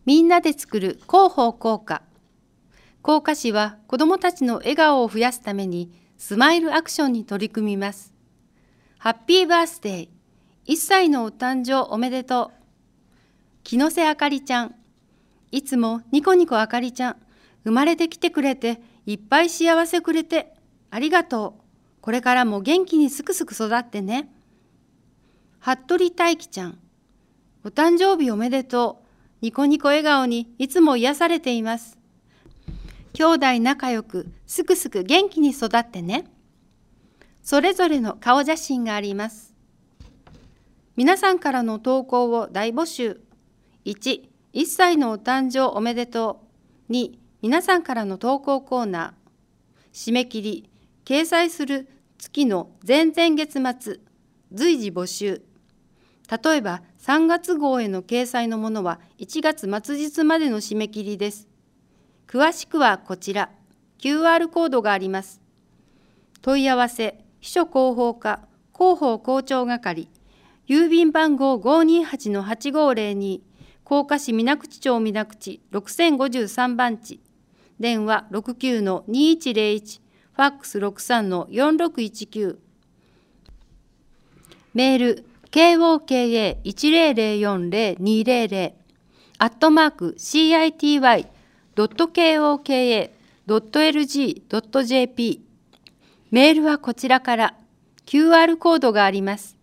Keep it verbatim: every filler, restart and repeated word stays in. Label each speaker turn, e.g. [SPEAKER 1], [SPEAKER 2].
[SPEAKER 1] みんなで作る広報効果。甲賀市は子どもたちの笑顔を増やすためにスマイルアクションに取り組みます。ハッピーバースデー、いっさいのお誕生おめでとう。木の瀬あかりちゃん、いつもニコニコあかりちゃん、生まれてきてくれていっぱい幸せくれてありがとう。これからも元気にすくすく育ってね。服部大樹ちゃん、お誕生日おめでとう。ニコニコ笑顔にいつも癒されています。兄弟仲良くすくすく元気に育ってね。それぞれの顔写真があります。皆さんからの投稿を大募集。いち、いっさいのお誕生おめでとう。に、皆さんからの投稿コーナー。締め切り、掲載する月の前々月末、随時募集。例えばさんがつ号への掲載のものはいちがつ末日までの締め切りです。詳しくはこちら、キューアール コードがあります。問い合わせ、秘書広報課、広報広聴係、郵便番号 ごーにーはちのはちごーぜろに、甲賀市水口町水口ろくせんごじゅうさん番地、電話 ろくきゅうのにいちぜろいち、ファックス ろくさんのよんろくいちきゅう、メール、ケーオーケーエーいちぜろぜろよんぜろにぜろぜろ、アットマーク シーアイティーワイドットケーオーケーエードットエルジードットジェーピー、メールはこちらから キューアール コードがあります。